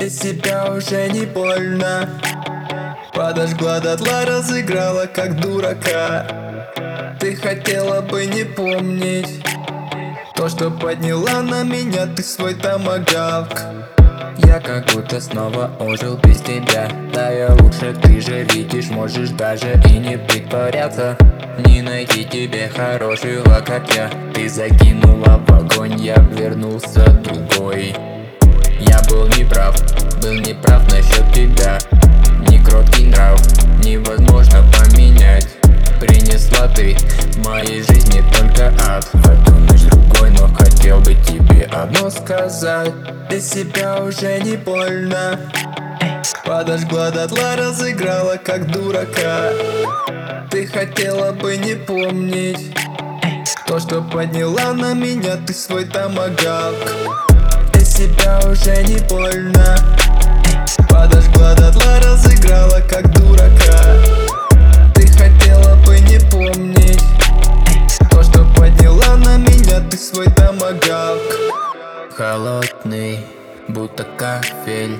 Из себя уже не больно. Подожгла дотла, разыграла как дурака. Ты хотела бы не помнить то, что подняла на меня ты свой томагавк. Я как будто снова ожил без тебя. Да я лучше, ты же видишь, можешь даже и не притворяться. Не найти тебе хорошего, как я. Ты закинула в огонь, я вернулся другой. Я был неправ насчет тебя. Не кроткий нрав, невозможно поменять. Принесла ты в моей жизни только ад. В эту ночь другой, но хотел бы тебе одно сказать. Без себя уже не больно. Подожгла дотла, разыграла как дурака. Ты хотела бы не помнить то, что подняла на меня ты свой томагавк. Без себя уже не больно. Подожгла дотла, разыграла как дурака. Ты хотела бы не помнить то, что подняла на меня ты свой томагавк. Холодный, будто кафель.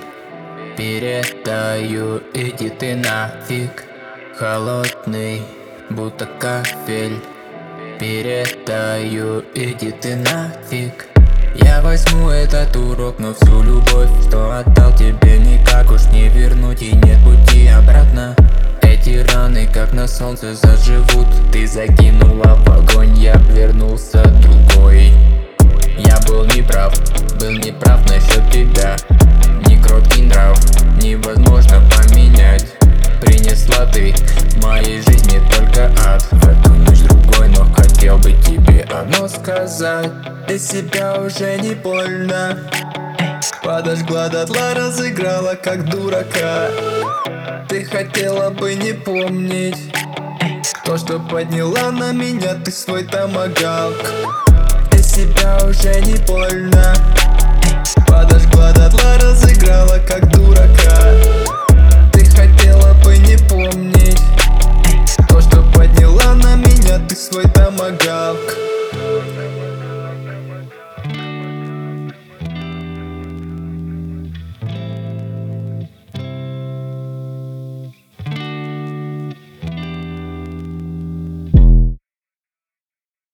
Передаю, иди ты нафиг. Холодный, будто кафель. Передаю, иди ты нафиг. Я возьму этот урок, но всю любовь, что отдал тебе, никак уж не вернуть, и нет пути обратно. Эти раны, как на солнце, заживут. Ты закинула в огонь, я вернулся другой. Я был неправ насчет тебя. Не кроткий нрав, невозможно поменять. Принесла ты в моей жизни только ад. В эту ночь другой, но хотел бы тебе одно сказать. Без себя уже не больно. Подожгла дотла, разыграла как дурака. Ты хотела бы не помнить то, что подняла на меня ты свой томагавк. Без себя уже не больно. Подожгла дотла, разыграла как дурака.